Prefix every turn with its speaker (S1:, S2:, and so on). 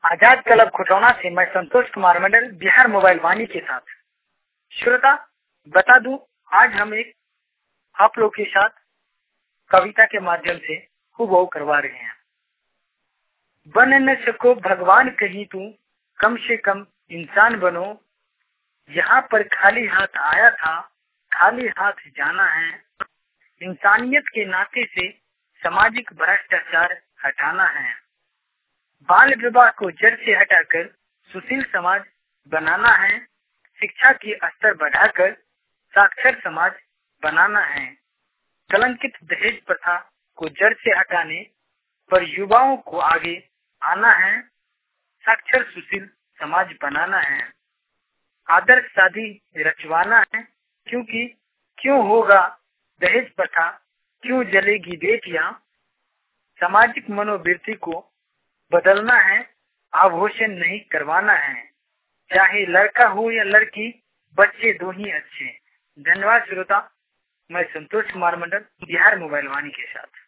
S1: आजाद club Khutauna से मैं Santosh Kumar Mandal, Bihar mobile Vani के साथ। श्रोता, बता दूं, आज हम एक आप लोग के साथ कविता के माध्यम से हूबहू करवा रहे हैं। बन न सको भगवान कहीं तू, कम से कम इंसान बनो। यहाँ पर खाली हाथ आया था, खाली हाथ जाना है। इंसानियत के नाते से सामाजिक भ्रष्टाचार हटाना है। बाल विवाह को जड़ से हटाकर सुशील समाज बनाना है। शिक्षा की स्तर बढ़ाकर साक्षर समाज बनाना है। कलंकित दहेज प्रथा को जड़ से हटाने पर युवाओं को आगे आना है। साक्षर सुशील समाज बनाना है। आदर्श शादी रचवाना है, क्योंकि क्यों होगा दहेज प्रथा, क्यों जलेगी बेटियां। सामाजिक मनोवृत्ति को बदलना है, आभूषण नहीं करवाना है। चाहे लड़का हो या लड़की, बच्चे दो ही अच्छे। धन्यवाद श्रोता, मैं संतोष कुमार मंडल, बिहार मोबाइल वाणी के साथ।